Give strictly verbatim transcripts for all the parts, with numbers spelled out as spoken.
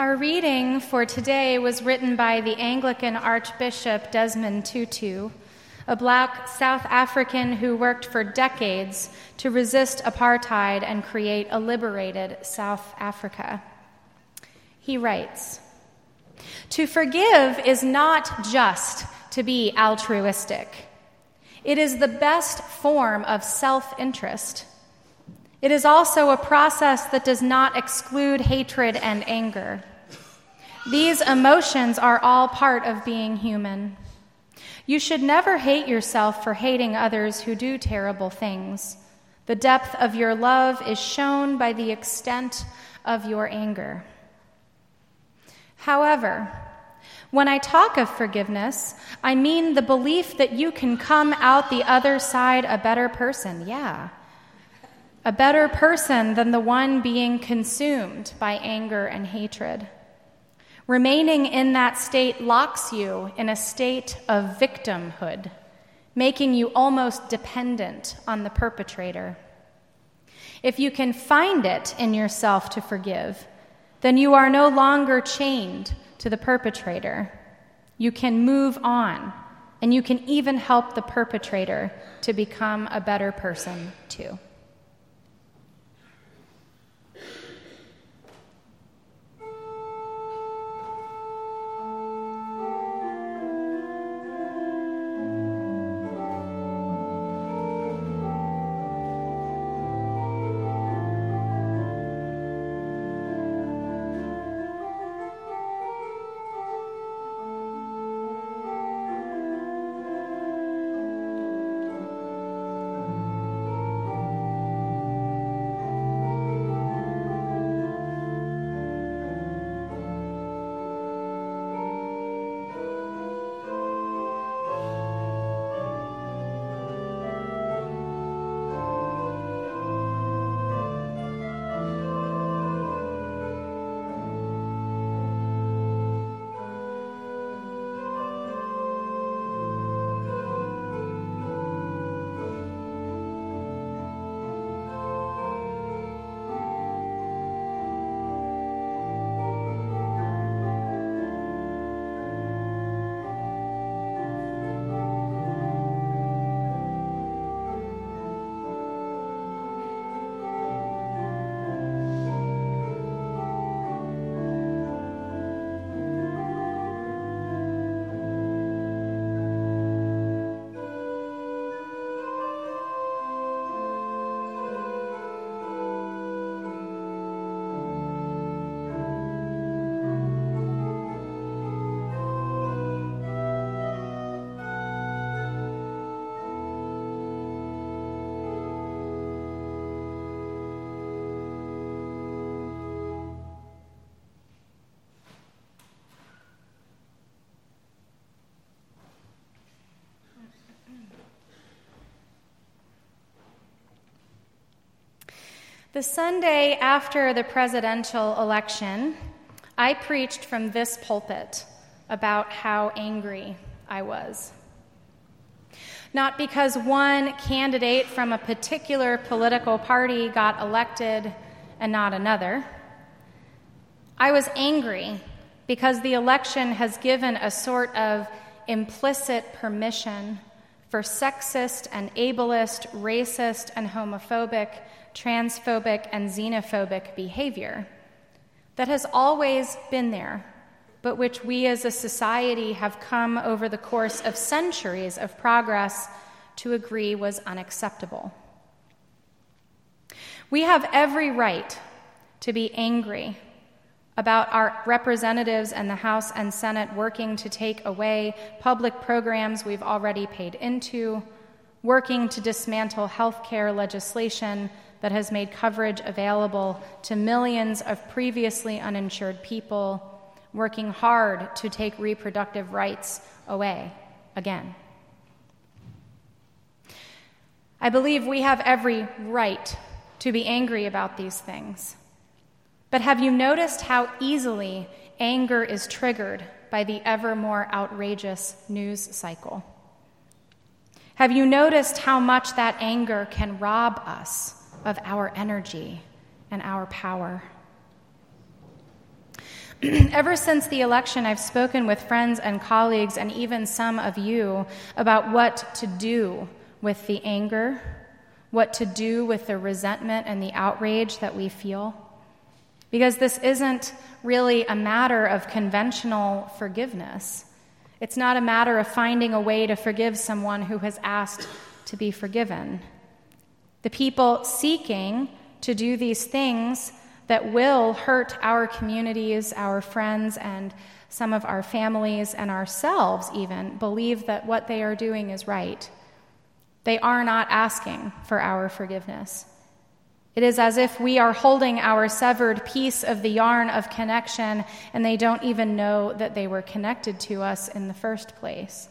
Our reading for today was written by the Anglican Archbishop Desmond Tutu, a black South African who worked for decades to resist apartheid and create a liberated South Africa. He writes, "To forgive is not just to be altruistic. It is the best form of self-interest. It is also a process that does not exclude hatred and anger. These emotions are all part of being human. You should never hate yourself for hating others who do terrible things. The depth of your love is shown by the extent of your anger. However, when I talk of forgiveness, I mean the belief that you can come out the other side a better person, yeah, a better person than the one being consumed by anger and hatred. Remaining in that state locks you in a state of victimhood, making you almost dependent on the perpetrator. If you can find it in yourself to forgive, then you are no longer chained to the perpetrator. You can move on, and you can even help the perpetrator to become a better person too." The Sunday after the presidential election, I preached from this pulpit about how angry I was. Not because one candidate from a particular political party got elected and not another. I was angry because the election has given a sort of implicit permission for sexist and ableist, racist and homophobic, transphobic and xenophobic behavior that has always been there, but which we as a society have come over the course of centuries of progress to agree was unacceptable. We have every right to be angry about our representatives in the House and Senate working to take away public programs we've already paid into, working to dismantle health care legislation that has made coverage available to millions of previously uninsured people, working hard to take reproductive rights away again. I believe we have every right to be angry about these things. But have you noticed how easily anger is triggered by the ever more outrageous news cycle? Have you noticed how much that anger can rob us of our energy and our power? Ever since the election, I've spoken with friends and colleagues and even some of you about what to do with the anger, what to do with the resentment and the outrage that we feel. Because this isn't really a matter of conventional forgiveness. It's not a matter of finding a way to forgive someone who has asked to be forgiven. The people seeking to do these things that will hurt our communities, our friends, and some of our families and ourselves even, believe that what they are doing is right. They are not asking for our forgiveness. It is as if we are holding our severed piece of the yarn of connection, and they don't even know that they were connected to us in the first place.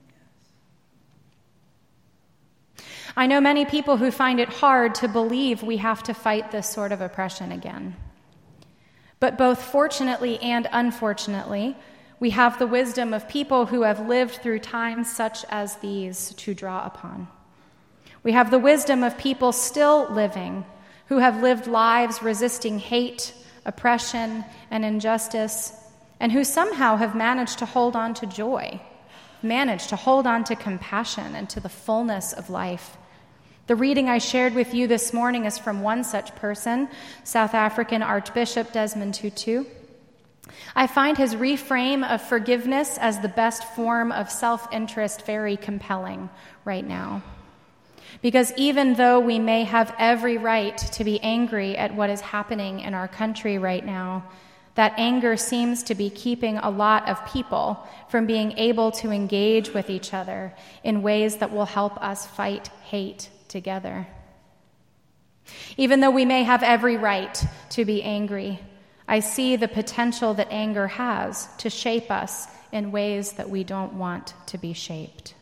I know many people who find it hard to believe we have to fight this sort of oppression again. But both fortunately and unfortunately, we have the wisdom of people who have lived through times such as these to draw upon. We have the wisdom of people still living, who have lived lives resisting hate, oppression, and injustice, and who somehow have managed to hold on to joy, managed to hold on to compassion and to the fullness of life. The reading I shared with you this morning is from one such person, South African Archbishop Desmond Tutu. I find his reframe of forgiveness as the best form of self-interest very compelling right now. Because even though we may have every right to be angry at what is happening in our country right now, that anger seems to be keeping a lot of people from being able to engage with each other in ways that will help us fight hate together. Even though we may have every right to be angry, I see the potential that anger has to shape us in ways that we don't want to be shaped.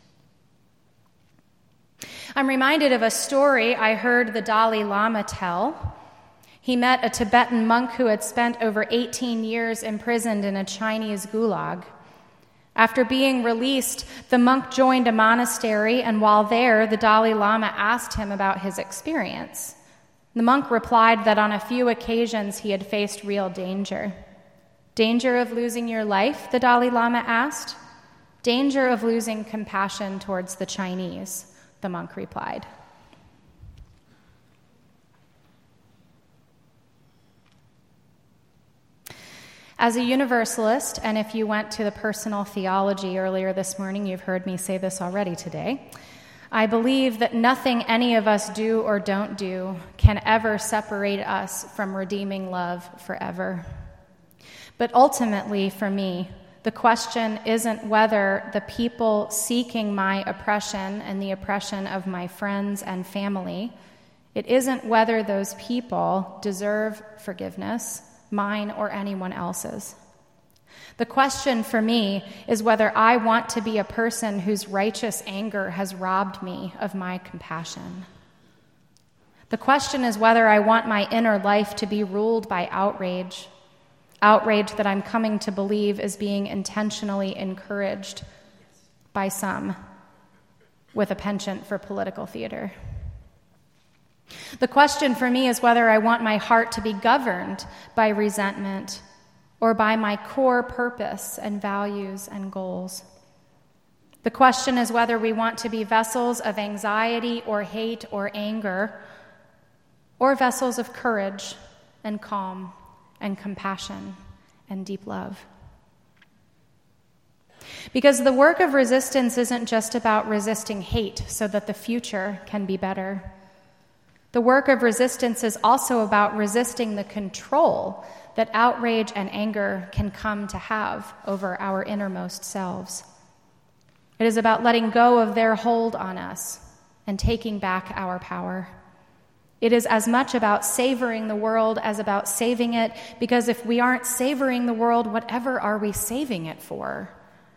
I'm reminded of a story I heard the Dalai Lama tell. He met a Tibetan monk who had spent over eighteen years imprisoned in a Chinese gulag. After being released, the monk joined a monastery, and while there, the Dalai Lama asked him about his experience. The monk replied that on a few occasions he had faced real danger. Danger of losing your life, the Dalai Lama asked. Danger of losing compassion towards the Chinese, the monk replied. As a universalist, and if you went to the personal theology earlier this morning, you've heard me say this already today, I believe that nothing any of us do or don't do can ever separate us from redeeming love forever. But ultimately, for me, the question isn't whether the people seeking my oppression and the oppression of my friends and family, it isn't whether those people deserve forgiveness, mine or anyone else's. The question for me is whether I want to be a person whose righteous anger has robbed me of my compassion. The question is whether I want my inner life to be ruled by outrage, outrage that I'm coming to believe is being intentionally encouraged by some with a penchant for political theater. The question for me is whether I want my heart to be governed by resentment or by my core purpose and values and goals. The question is whether we want to be vessels of anxiety or hate or anger, or vessels of courage and calm and compassion and deep love. Because the work of resistance isn't just about resisting hate so that the future can be better. The work of resistance is also about resisting the control that outrage and anger can come to have over our innermost selves. It is about letting go of their hold on us and taking back our power. It is as much about savoring the world as about saving it, because if we aren't savoring the world, whatever are we saving it for?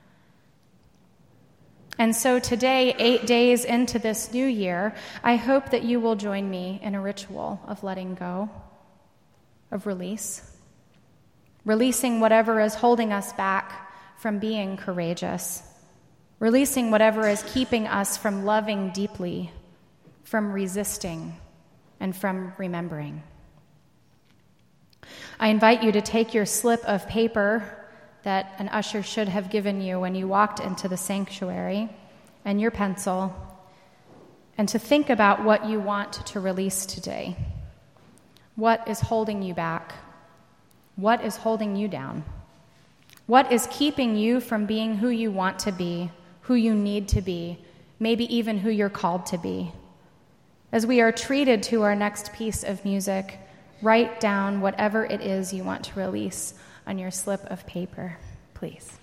And so today, eight days into this new year, I hope that you will join me in a ritual of letting go, of release, releasing whatever is holding us back from being courageous, releasing whatever is keeping us from loving deeply, from resisting, and from remembering. I invite you to take your slip of paper that an usher should have given you when you walked into the sanctuary and your pencil, and to think about what you want to release today. What is holding you back? What is holding you down? What is keeping you from being who you want to be, who you need to be, maybe even who you're called to be? As we are treated to our next piece of music, write down whatever it is you want to release on your slip of paper, please.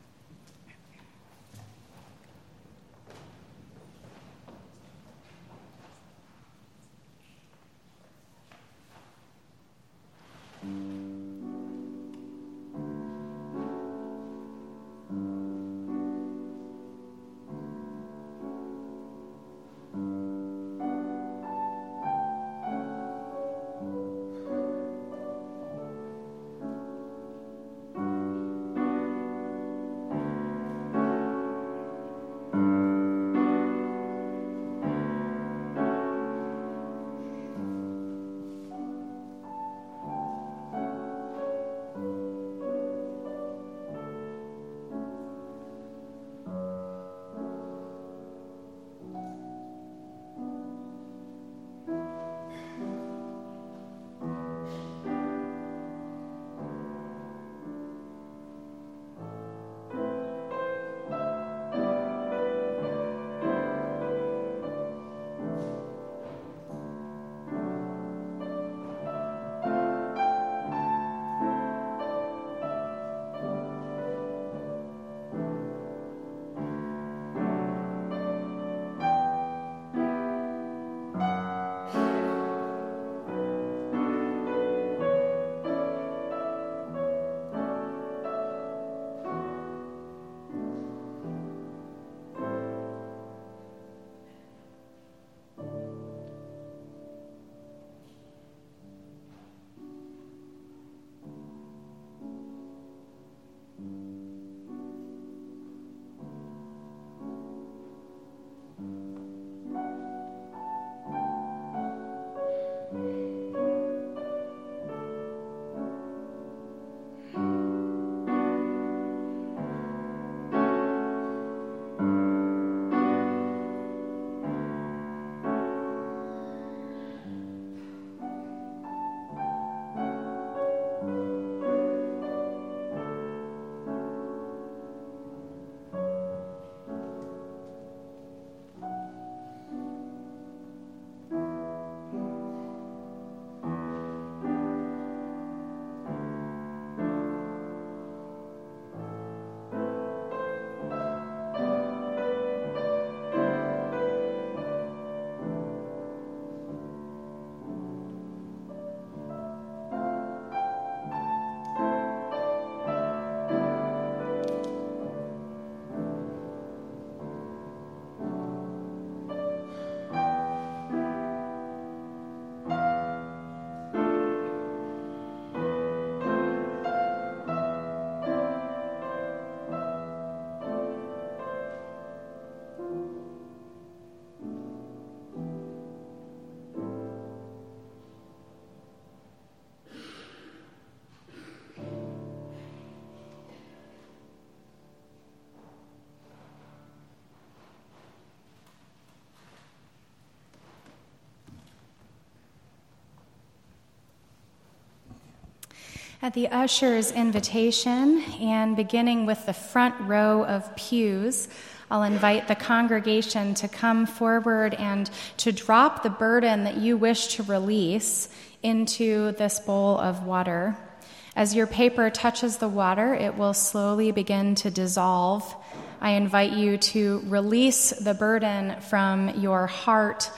At the usher's invitation, and beginning with the front row of pews, I'll invite the congregation to come forward and to drop the burden that you wish to release into this bowl of water. As your paper touches the water, it will slowly begin to dissolve. I invite you to release the burden from your heart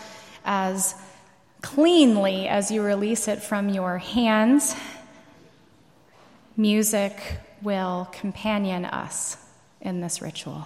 as cleanly as you release it from your hands. Music will companion us in this ritual.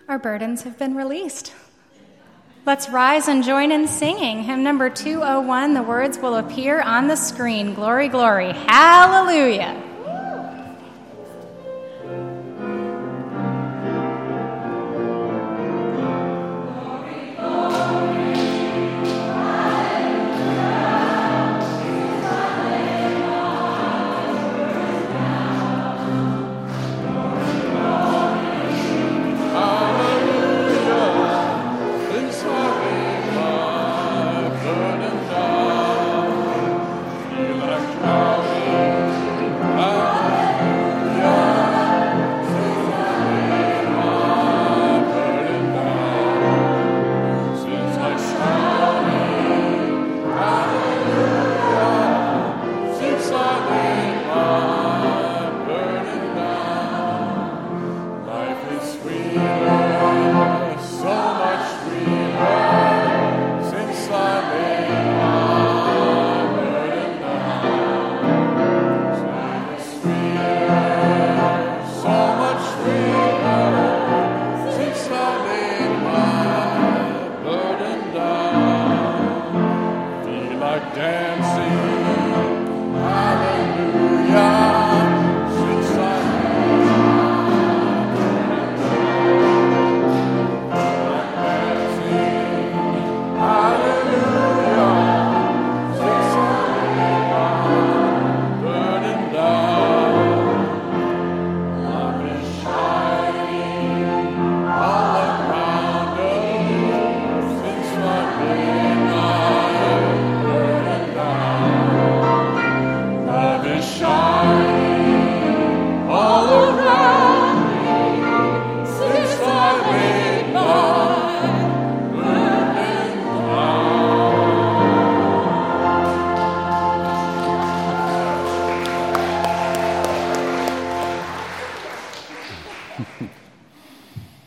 our burdens have been released. Let's rise and join in singing. Hymn number two oh one. The words will appear on the screen. Glory, glory. Hallelujah.